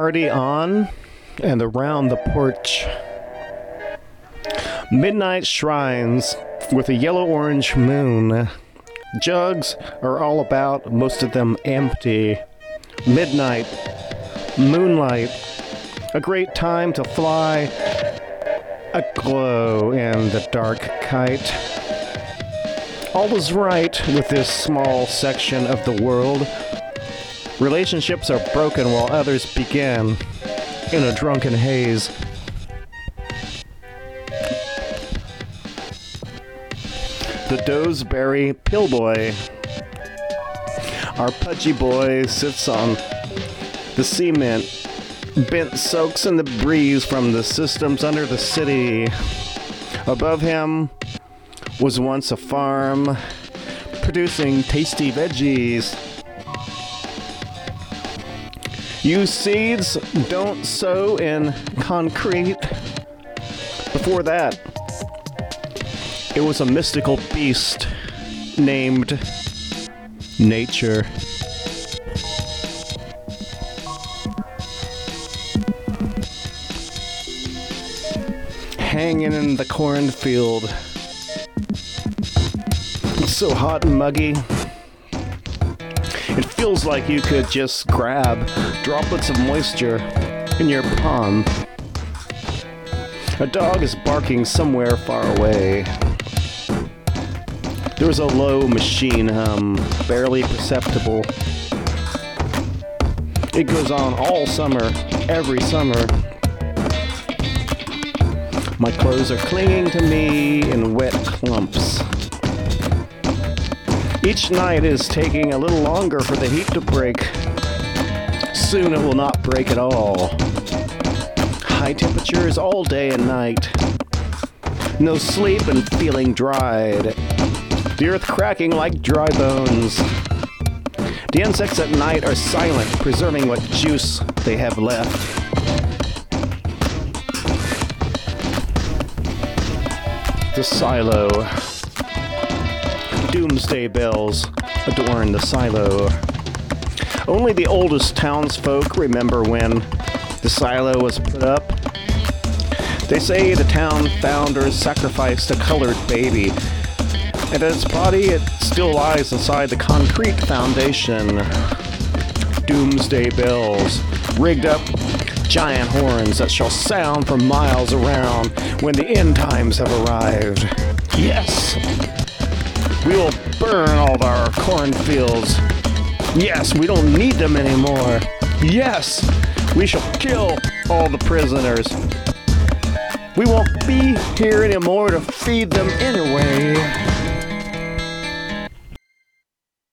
party on and around the porch. Midnight shrines with a yellow-orange moon. Jugs are all about, most of them empty. Midnight, moonlight, a great time to fly a glow in the dark kite. All is right with this small section of the world. Relationships are broken while others begin in a drunken haze. The Dozeberry Pillboy. Our pudgy boy sits on the cement. Bent soaks in the breeze from the systems under the city. Above him was once a farm producing tasty veggies. Use seeds, don't sow in concrete. Before that, it was a mystical beast named Nature. Hanging in the cornfield. It's so hot and muggy. It feels like you could just grab droplets of moisture in your palm. A dog is barking somewhere far away. There's a low machine hum, barely perceptible. It goes on all summer, every summer. My clothes are clinging to me in wet clumps. Each night is taking a little longer for the heat to break. Soon it will not break at all. High temperatures all day and night. No sleep and feeling dried. The earth cracking like dry bones. The insects at night are silent, preserving what juice they have left. The silo. Doomsday bells adorn the silo. Only the oldest townsfolk remember when the silo was put up. They say the town founders sacrificed a colored baby, and its body, it still lies inside the concrete foundation. Doomsday bells, rigged up giant horns that shall sound for miles around when the end times have arrived. Yes! We will burn all of our cornfields. Yes, we don't need them anymore. Yes, we shall kill all the prisoners. We won't be here anymore to feed them anyway.